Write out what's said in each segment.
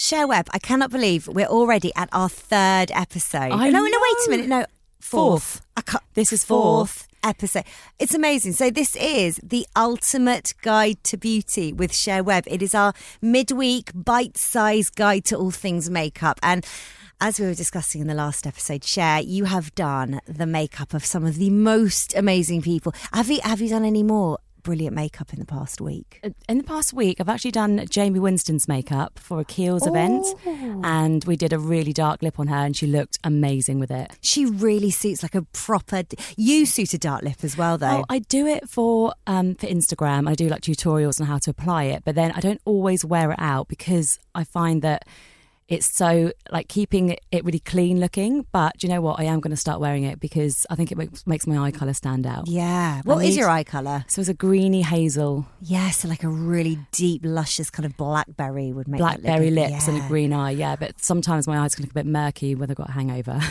Cher Webb, I cannot believe we're already at our third episode. I No, know. wait a minute. No, fourth. This is fourth episode. It's amazing. So this is the ultimate guide to beauty with Cher Webb. It is our midweek bite-sized guide to all things makeup. And as we were discussing in the last episode, Cher, you have done the makeup of some of the most amazing people. Have you done any more brilliant makeup in the past week? In the past week, I've actually done Jamie Winston's makeup for a Kiehl's event, and we did a really dark lip on her, and she looked amazing with it. She really suits like a proper... You suit a dark lip as well, though. Oh, I do it for Instagram. I do like tutorials on how to apply it, but then I don't always wear it out because I find that it's so like keeping it really clean looking. But do you know what? I am going to start wearing it because I think it makes my eye colour stand out. Yeah. What is your eye colour? So it's a greeny hazel. Yeah, so like a really deep, luscious kind of blackberry would make blackberry that look lips and a green eye, yeah. But sometimes my eyes can look a bit murky when I've got a hangover.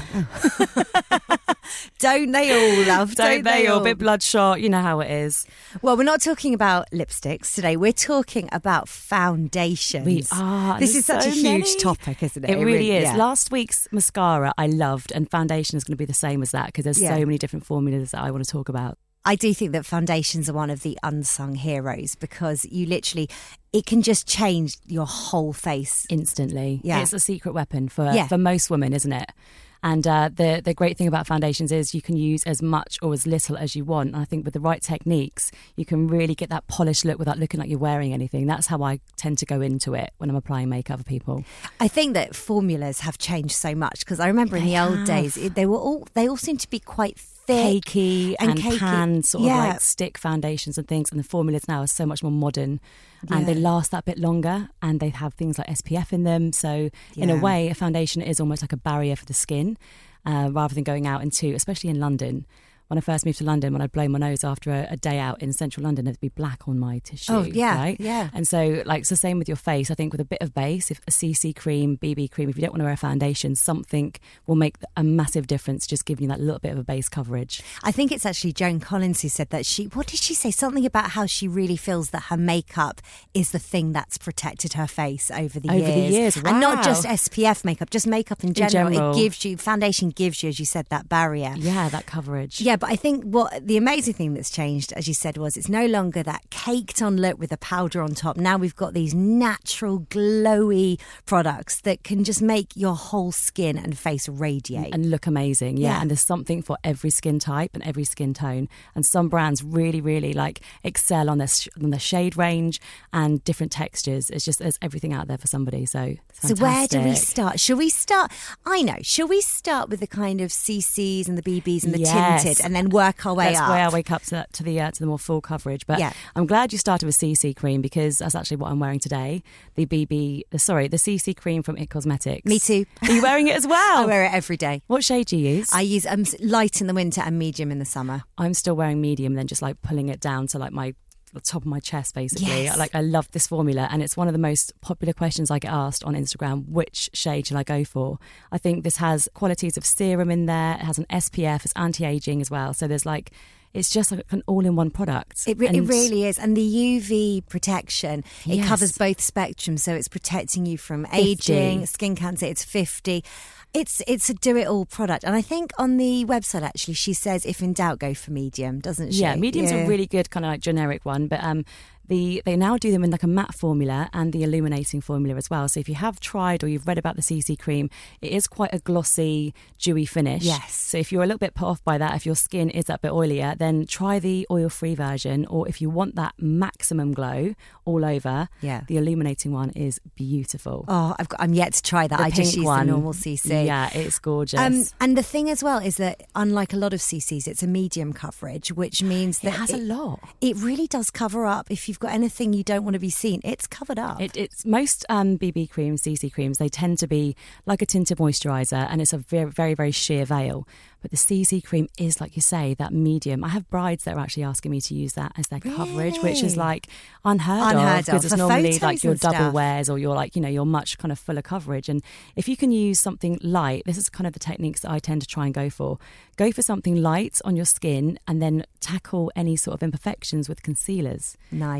Don't they all, love? Don't they all? A bit bloodshot, you know how it is. Well, we're not talking about lipsticks today. We're talking about foundations. We are. This is such a huge topic, isn't it? It really is. Yeah. Last week's mascara I loved, and foundation is going to be the same as that because there's so many different formulas that I want to talk about. I do think that foundations are one of the unsung heroes because it can just change your whole face instantly. Yeah. It's a secret weapon for most women, isn't it? And the great thing about foundations is you can use as much or as little as you want. And I think with the right techniques, you can really get that polished look without looking like you're wearing anything. That's how I tend to go into it when I'm applying makeup for people. I think that formulas have changed so much because I remember in the old days, they all seemed to be quite thick cakey and pan sort of like stick foundations and things, and the formulas now are so much more modern and they last that bit longer and they have things like SPF in them, so in a way a foundation is almost like a barrier for the skin rather than going out into, especially in London. When I first moved to London, when I'd blow my nose after a day out in central London, there'd be black on my tissue. Oh, yeah, right? yeah. And so, like, it's the same with your face. I think with a bit of base, if a CC cream, BB cream, if you don't want to wear a foundation, something will make a massive difference, just giving you that little bit of a base coverage. I think it's actually Joan Collins who said that what did she say? Something about how she really feels that her makeup is the thing that's protected her face over the years. Wow. And not just SPF makeup, just makeup in general. Foundation gives you, as you said, that barrier. Yeah, that coverage. Yeah, but I think what the amazing thing that's changed, as you said, was it's no longer that caked on look with a powder on top. Now we've got these natural, glowy products that can just make your whole skin and face radiate. And look amazing, yeah. And there's something for every skin type and every skin tone. And some brands really, really like excel on their shade range and different textures. It's just, there's everything out there for somebody. So where do we start? Shall we start with the kind of CCs and the BBs and the tinted and then work our way up? That's where I wake up to the more full coverage. But I'm glad you started with CC cream because that's actually what I'm wearing today. The CC cream from It Cosmetics. Me too. Are you wearing it as well? I wear it every day. What shade do you use? I use light in the winter and medium in the summer. I'm still wearing medium, then just like pulling it down to like the top of my chest, basically. Yes. I love this formula, and it's one of the most popular questions I get asked on Instagram. Which shade should I go for? I think this has qualities of serum in there. It has an SPF. It's anti-aging as well. So there's it's just like an all-in-one product. It really is. And the UV protection, it covers both spectrums. So it's protecting you from aging, skin cancer. It's 50. It's a do-it-all product. And I think on the website, actually, she says, if in doubt, go for medium, doesn't she? Yeah, medium's a really good kind of like generic one. But they now do them in like a matte formula and the illuminating formula as well. So if you have tried or you've read about the CC cream, it is quite a glossy, dewy finish. Yes. So if you're a little bit put off by that, if your skin is that bit oilier, then try the oil-free version. Or if you want that maximum glow all over, the illuminating one is beautiful. Oh, I'm yet to try that. I just use the normal CC. Yeah, it's gorgeous. And the thing as well is that unlike a lot of CCs, it's a medium coverage, which means that it has a lot. It really does cover up. If you've got anything you don't want to be seen, it's covered up. It's most BB creams, CC creams, they tend to be like a tinted moisturiser, and it's a very, very, very sheer veil. But the CC cream is, like you say, that medium. I have brides that are actually asking me to use that as their coverage, which is like unheard of because it's normally like your double wears or your like, your much kind of fuller coverage. And if you can use something light, this is kind of the techniques that I tend to try and go for. Go for something light on your skin and then tackle any sort of imperfections with concealers. Nice.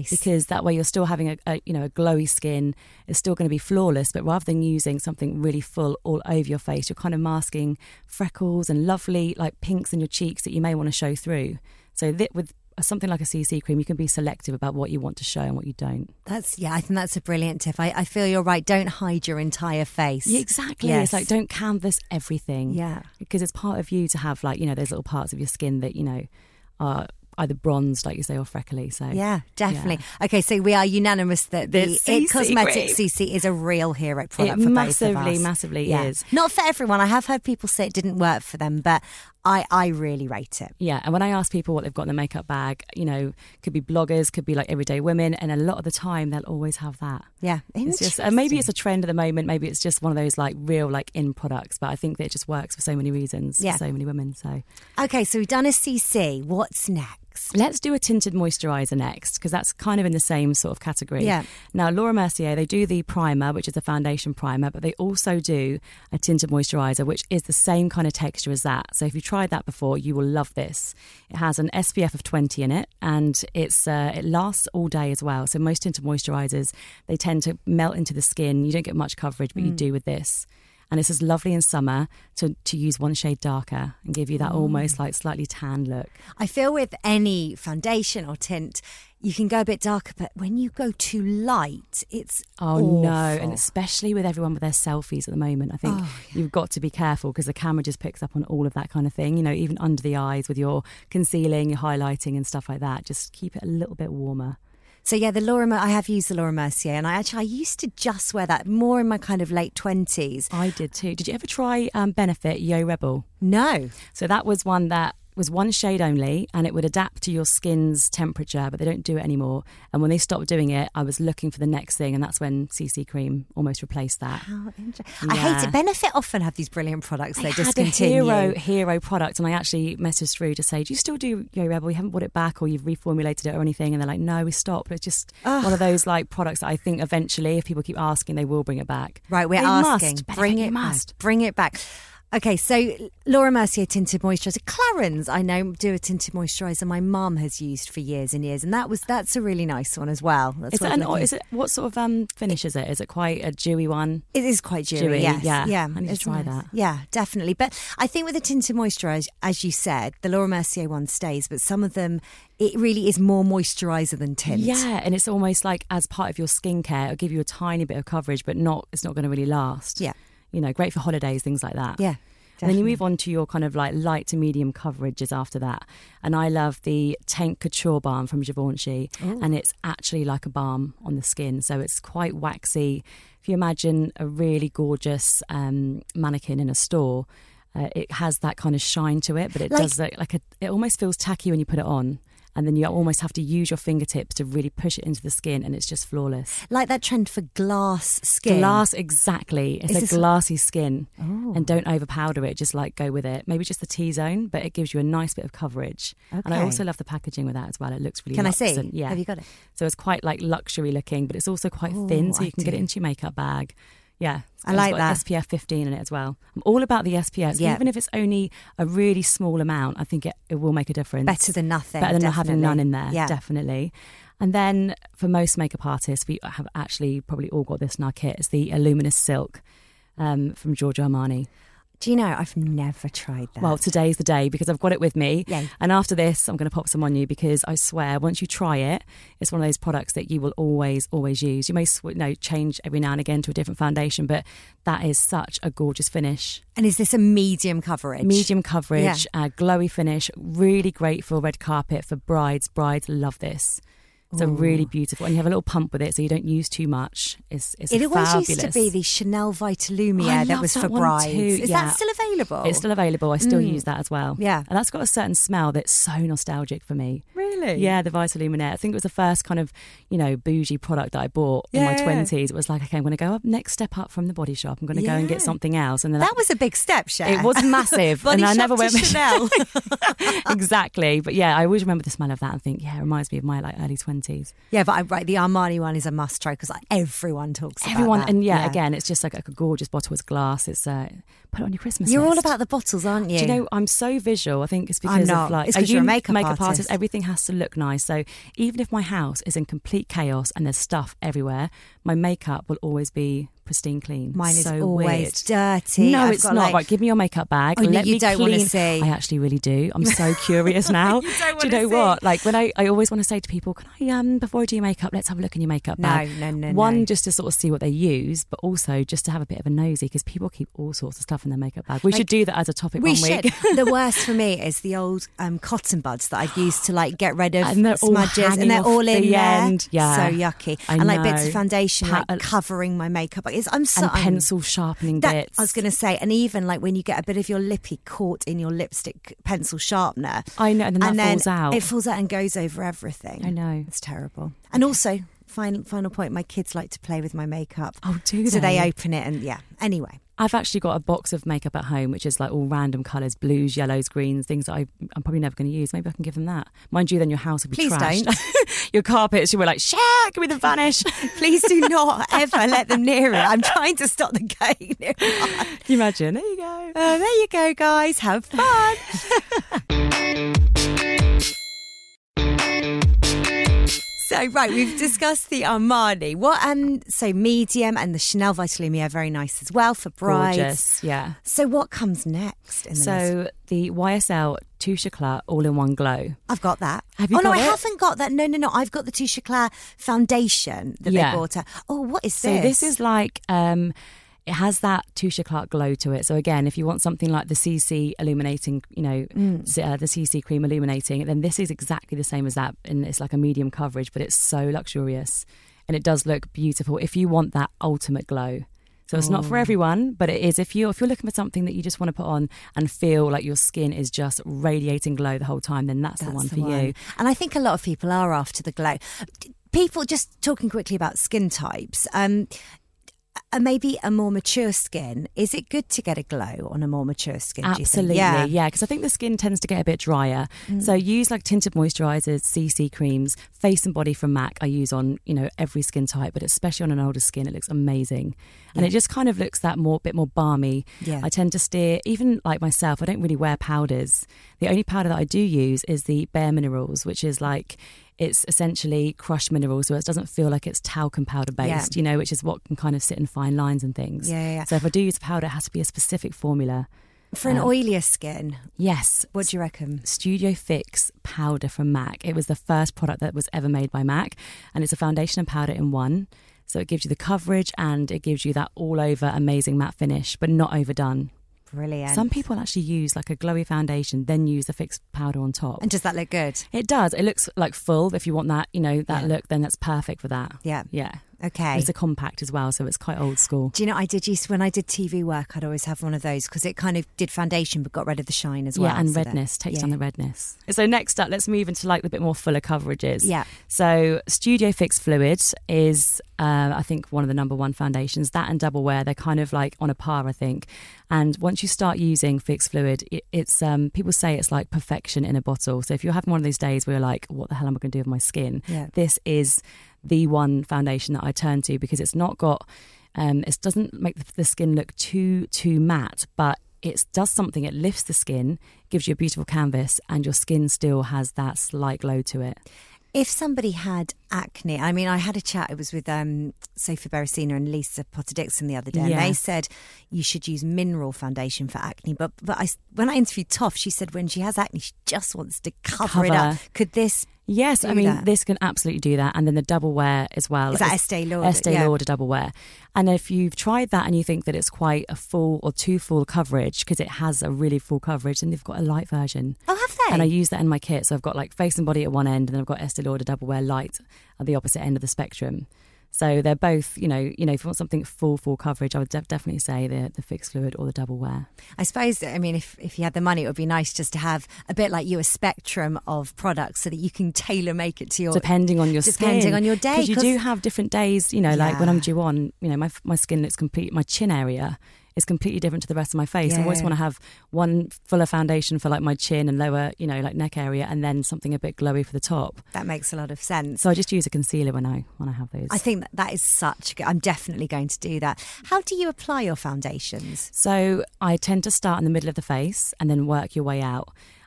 Because that way you're still having a glowy skin. It's still going to be flawless, but rather than using something really full all over your face, you're kind of masking freckles and lovely like pinks in your cheeks that you may want to show through. So with something like a CC cream, you can be selective about what you want to show and what you don't. I think that's a brilliant tip. I feel you're right. Don't hide your entire face. Yeah, exactly. Yes. It's like, don't canvas everything. Yeah. Because it's part of you to have like, those little parts of your skin that, are either bronzed, like you say, or freckly. So yeah, definitely. Yeah. Okay, so we are unanimous that the It Cosmetics CC is a real hero product for both of us. Massively is. Not for everyone. I have heard people say it didn't work for them, but I really rate it. Yeah, and when I ask people what they've got in the makeup bag, could be bloggers, could be like everyday women, and a lot of the time they'll always have that. Yeah, it's just, maybe it's a trend at the moment, maybe it's just one of those like real like in products, but I think that it just works for so many reasons for so many women. So okay, so we've done a CC. What's next? Let's do a tinted moisturiser next, because that's kind of in the same sort of category. Yeah. Now, Laura Mercier, they do the primer, which is a foundation primer, but they also do a tinted moisturiser, which is the same kind of texture as that. So if you tried that before, you will love this. It has an SPF of 20 in it, and it lasts all day as well. So most tinted moisturisers, they tend to melt into the skin. You don't get much coverage, but you do with this. And it's as lovely in summer to use one shade darker and give you that almost like slightly tan look. I feel with any foundation or tint, you can go a bit darker, but when you go too light, it's awful. No, and especially with everyone with their selfies at the moment, I think you've got to be careful, because the camera just picks up on all of that kind of thing. Even under the eyes with your concealing, your highlighting and stuff like that. Just keep it a little bit warmer. So yeah, I have used the Laura Mercier, and I used to just wear that more in my kind of late 20s. I did too. Did you ever try Benefit Yo Rebel? No. So that was one that was one shade only, and it would adapt to your skin's temperature, but they don't do it anymore. And when they stopped doing it, I was looking for the next thing, and that's when CC cream almost replaced that. How interesting. I hate it. Benefit often have these brilliant products they discontinue. Had a hero product, and I actually messaged through to say, do you still do Yo Rebel? You haven't brought it back, or you've reformulated it or anything? And they're like, no, we stopped. It's just one of those like products that I think eventually, if people keep asking, they will bring it back. Right, we're asking. Bring it back. Okay, so Laura Mercier tinted moisturiser. Clarins, I know, do a tinted moisturiser my mum has used for years and years, and that's a really nice one as well. Is it what sort of finish is it? Is it quite a dewy one? It is quite dewy. Yes. Yeah. I need to try that. Yeah, definitely. But I think with the tinted moisturiser, as you said, the Laura Mercier one stays, but some of them, it really is more moisturiser than tint. Yeah, and it's almost like as part of your skincare, it'll give you a tiny bit of coverage, but it's not going to really last. Yeah. Great for holidays, things like that. Yeah. Definitely. And then you move on to your kind of like light to medium coverages after that. And I love the Teint Couture Balm from Givenchy. Ooh. And it's actually like a balm on the skin. So it's quite waxy. If you imagine a really gorgeous mannequin in a store, it has that kind of shine to it, but it does it almost feels tacky when you put it on. And then you almost have to use your fingertips to really push it into the skin, and it's just flawless. Like that trend for glass skin. Glass, exactly. It's a glassy skin. Oh. And don't overpowder it, just like go with it. Maybe just the T-zone, but it gives you a nice bit of coverage. Okay. And I also love the packaging with that as well. It looks really luxe. Can I see? Yeah. Have you got it? So it's quite like luxury looking, but it's also quite thin, so you can get it into your makeup bag. Yeah, I like that. SPF 15 in it as well. I'm all about the SPF. Yeah. Even if it's only a really small amount, I think it will make a difference. Better than nothing. Better than not having none in there, definitely. And then for most makeup artists, we have actually probably all got this in our kit. It's the Luminous Silk from Giorgio Armani. Do you know, I've never tried that. Well, today's the day because I've got it with me. Yay. And after this, I'm going to pop some on you because I swear, once you try it, it's one of those products that you will always, always use. You may change every now and again to a different foundation, but that is such a gorgeous finish. And is this a medium coverage? Medium coverage, glowy finish, really great for red carpet, for brides. Brides love this. It's really beautiful, and you have a little pump with it, so you don't use too much. It always used to be the Chanel Vitalumia that was for brides. Is that still available? It's still available. I still use that as well. Yeah, and that's got a certain smell that's so nostalgic for me. Really? Yeah, the Vitalumia. I think it was the first kind of bougie product that I bought in my 20s. It was like, okay, I'm going to go up next step up from the Body Shop. I'm going to go and get something else, and then that was a big step, Cher. It was massive, Body and I Shop never went to Chanel. Exactly, but yeah, I always remember the smell of that and think, it reminds me of my early 20s. Yeah, but the Armani one is a must try because everyone talks about that. And again, it's just like a gorgeous bottle. It's glass. It's put it on your Christmas You're list. all about the bottles, aren't you? Do you know, I'm so visual. I think it's because of like, it's because you're a makeup artist. Everything has has to look nice. So even if my house is in complete chaos and there's stuff everywhere, my makeup will always be pristine clean. Mine is so always weird. dirty. No, it's not. Right, give me your makeup bag. Oh, Let you me don't want to clean. see. I actually really do. I'm so curious now. You don't do you know what? Like when I always want to say to people, can I before I do your makeup, let's have a look in your makeup bag. No. One, just to sort of see what they use, but also just to have a bit of a nosy because people keep all sorts of stuff in their makeup bag. We should do that as a topic one week. The worst for me is the old cotton buds that I've used to like get rid of and they're smudges, and they're all in the there. End. Yeah, so yucky. I and like know. bits of foundation like covering my makeup. I'm so and pencil sharpening bits. I was going to say, and even like when you get a bit of your lippy caught in your lipstick pencil sharpener. I know, and then that falls out. It falls out and goes over everything. I know. It's terrible. And also, final point, my kids like to play with my makeup. Oh, do they? So they open it and anyway. I've actually got a box of makeup at home, which is like all random colours, blues, yellows, greens, things that I'm probably never going to use. Maybe I can give them that. Mind you, then your house will be Please trashed. don't. Your carpets, you were like, shit, give me the vanish. Please do not ever let them near it. I'm trying to stop them going near it. Can you imagine? There you go. There you go, guys. Have fun. So, right, we've discussed the Armani. So medium, and the Chanel Vitalumiere are very nice as well for brides. Gorgeous, yeah. So what comes next in the list? So the YSL Touche Eclat All-in-One Glow. I've got that. Have you got I it? haven't got that. No. I've got the Touche Eclat foundation that they bought out. Oh, what is this? So this is like... it has that Touche Eclat glow to it. So again, if you want something like the CC illuminating, the CC cream illuminating, then this is exactly the same as that. And it's like a medium coverage, but it's so luxurious. And it does look beautiful if you want that ultimate glow. So it's not for everyone, but it is if you're looking for something that you just want to put on and feel like your skin is just radiating glow the whole time, then that's the one for you. And I think a lot of people are after the glow. People, just talking quickly about skin types, maybe a more mature skin, is it good to get a glow on a more mature skin? Absolutely, yeah, because I think the skin tends to get a bit drier. So use like tinted moisturisers, CC creams, face and body from MAC I use on every skin type, but especially on an older skin it looks amazing. And it just kind of looks that bit more balmy. I tend to steer, even like myself, I don't really wear powders. The only powder that I do use is the Bare Minerals, which is like, it's essentially crushed minerals, so it doesn't feel like it's talcum powder based, which is what can kind of sit in fine lines and things. So if I do use a powder, it has to be a specific formula. For an oilier skin? Yes. What do you reckon? Studio Fix powder from MAC. It was the first product that was ever made by MAC, and it's a foundation and powder in one. So it gives you the coverage and it gives you that all over amazing matte finish, but not overdone. Brilliant. Some people actually use like a glowy foundation, then use the fixed powder on top. And does that look good? It does. It looks like full. If you want that, look, then that's perfect for that. Yeah. Yeah. Okay. It's a compact as well, so it's quite old school. Do you know, when I did TV work, I'd always have one of those because it kind of did foundation but got rid of the shine as well. Yeah, and redness, takes down the redness. So next up, let's move into like the bit more fuller coverages. Yeah. So Studio Fix Fluid is, I think, one of the number one foundations. That and Double Wear, they're kind of like on a par, I think. And once you start using Fix Fluid, it's people say it's like perfection in a bottle. So if you're having one of those days where you're like, what the hell am I going to do with my skin? This is the one foundation that I turn to because it's not got, it doesn't make the skin look too matte, but it does something. It lifts the skin, gives you a beautiful canvas, and your skin still has that slight glow to it. If somebody had acne, I mean, I had a chat, it was with Sophie Beresina and Lisa Potter-Dixon the other day, and they said you should use mineral foundation for acne. But when I interviewed Toff, she said when she has acne, she just wants to cover it up. Could this Yes, I mean, this can absolutely do that. And then the Double Wear as well. Is that Estee Lauder? Estee Lauder Double Wear. And if you've tried that and you think that it's quite a full or too full coverage, because it has a really full coverage, then they've got a light version. Oh, have they? And I use that in my kit. So I've got like face and body at one end, and then I've got Estee Lauder Double Wear Light at the opposite end of the spectrum. So they're both, you know, if you want something full coverage, I would definitely say the Fix Fluid or the Double Wear. I suppose, I mean, if you had the money, it would be nice just to have a bit like you, a spectrum of products so that you can tailor make it to your... Depending on your skin. Depending on your day. Because you do have different days, you know, like when I'm due on, you know, my skin looks complete, my chin area is completely different to the rest of my face. I always want to have one fuller foundation for like my chin and lower, you know, like neck area, and then something a bit glowy for the top. That makes a lot of sense. So I just use a concealer when I have those. I think that is such good. I'm definitely going to do that. How do you apply your foundations? So I tend to start in the middle of the face and then work your way out.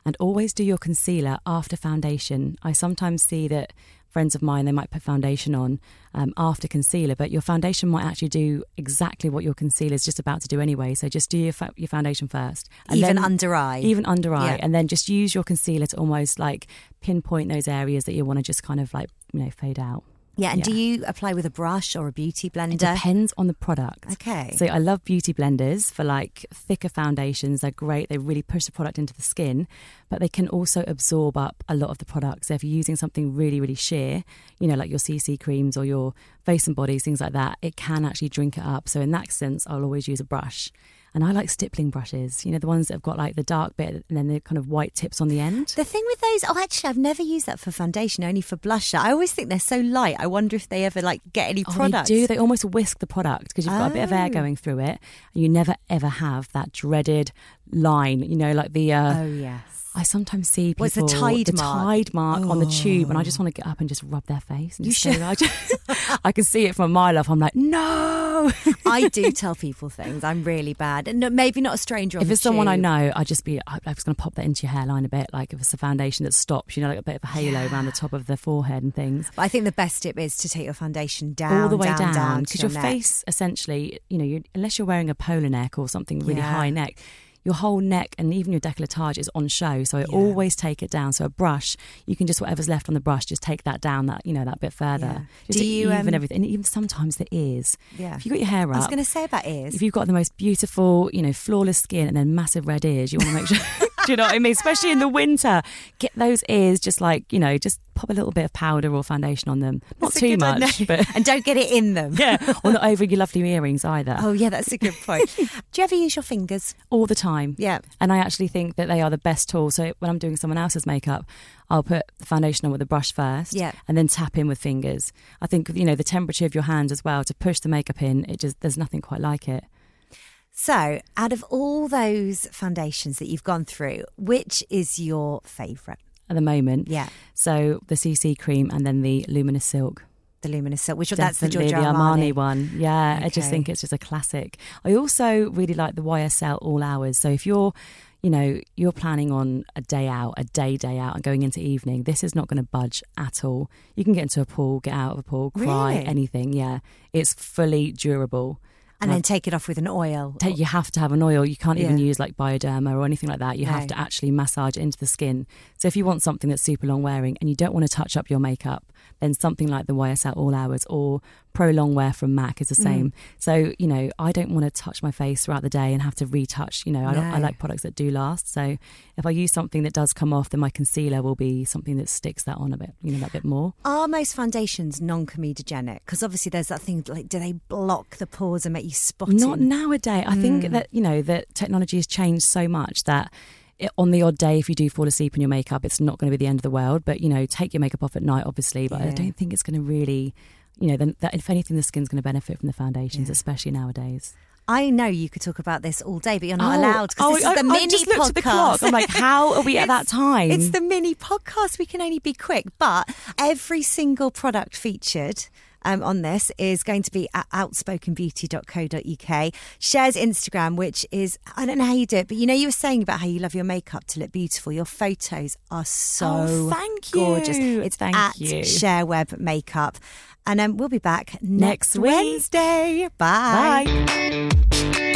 And always do your concealer after foundation. I sometimes see that friends of mine, they might put foundation on after concealer, but your foundation might actually do exactly what your concealer is just about to do anyway. So just do your foundation first. And even under eye. Even under eye. And then just use your concealer to almost like pinpoint those areas that you want to just kind of like, fade out. Yeah, and do you apply with a brush or a beauty blender? It depends on the product. Okay. So I love beauty blenders for like thicker foundations. They're great. They really push the product into the skin, but they can also absorb up a lot of the product. So if you're using something really, really sheer, like your CC creams or your face and bodies, things like that, it can actually drink it up. So in that sense, I'll always use a brush. And I like stippling brushes, the ones that have got like the dark bit and then the kind of white tips on the end. The thing with those, actually, I've never used that for foundation, only for blusher. I always think they're so light. I wonder if they ever like get any product. They do. They almost whisk the product because you've got a bit of air going through it. And you never ever have that dreaded line, like the... oh, yes. I sometimes see people... What's the tide mark on the tube, and I just want to get up and just rub their face. And I can see it from a mile off. I'm like, no! I do tell people things. I'm really bad. And maybe not a stranger on If the it's someone I tube. know, I was going to pop that into your hairline a bit, like if it's a foundation that stops, like a bit of a halo around the top of the forehead and things. But I think the best tip is to take your foundation down. All the way down. Because your neck. face, essentially, unless you're wearing a polo neck or something really high neck, your whole neck and even your décolletage is on show. So I always take it down. So a brush, you can just, whatever's left on the brush, just take that down, that bit further. Yeah. Just do you even everything, and even sometimes the ears. Yeah. If you've got your hair up, I was going to say about ears. If you've got the most beautiful, flawless skin and then massive red ears, you want to make sure. Do you know what I mean? Especially in the winter, get those ears just like just pop a little bit of powder or foundation on them. Not too much, but and don't get it in them. Yeah, or not over your lovely earrings either. Oh yeah, that's a good point. Do you ever use your fingers? All the time. Yeah. And I actually think that they are the best tool. So when I'm doing someone else's makeup, I'll put the foundation on with a brush first, and then tap in with fingers. I think the temperature of your hands as well to push the makeup in. There's nothing quite like it. So, out of all those foundations that you've gone through, which is your favourite? At the moment? Yeah. So, the CC cream and then the Luminous Silk. The Luminous Silk, that's the Giorgio Armani one. Yeah, okay. I just think it's just a classic. I also really like the YSL All Hours. So, if you're planning on a day out and going into evening, this is not going to budge at all. You can get into a pool, get out of a pool, cry, anything. Yeah. It's fully durable. And then take it off with an oil. You have to have an oil. You can't even use like Bioderma or anything like that. You have to actually massage it into the skin. So if you want something that's super long wearing and you don't want to touch up your makeup, then something like the YSL All Hours or Pro Long Wear from MAC is the same. So, I don't want to touch my face throughout the day and have to retouch. I like products that do last. So if I use something that does come off, then my concealer will be something that sticks that on a bit, that bit more. Are most foundations non-comedogenic? Because obviously there's that thing, like, do they block the pores and make you spotty? Not nowadays. I think that, that technology has changed so much that on the odd day, if you do fall asleep in your makeup, it's not going to be the end of the world. But, take your makeup off at night, obviously. But I don't think it's going to really, if anything, the skin's going to benefit from the foundations, especially nowadays. I know you could talk about this all day, but you're not allowed because this is the mini just podcast. Looked at the clock. I'm like, how are we at that time? It's the mini podcast. We can only be quick. But every single product featured on this is going to be at outspokenbeauty.co.uk. Shares Instagram, which is, I don't know how you do it, but you were saying about how you love your makeup to look beautiful. Your photos are so gorgeous. It's at Share Web Makeup. And we'll be back next Wednesday. Bye. Bye.